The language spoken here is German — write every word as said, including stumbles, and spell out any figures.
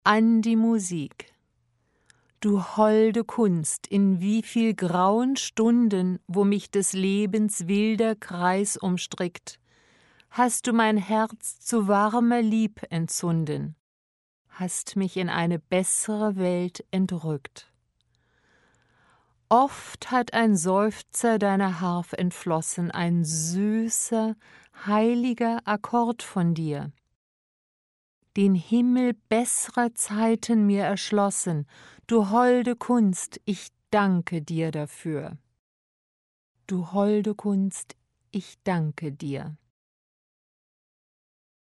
an die Musik. Du holde Kunst, in wie viel grauen Stunden, wo mich des Lebens wilder Kreis umstrickt, hast du mein Herz zu warmer Lieb entzunden, hast mich in eine bessere Welt entrückt. Oft hat ein Seufzer deiner Harf entflossen, ein süßer, heiliger Akkord von dir, den Himmel besserer Zeiten mir erschlossen. Du holde Kunst, ich danke dir dafür. Du holde Kunst, ich danke dir.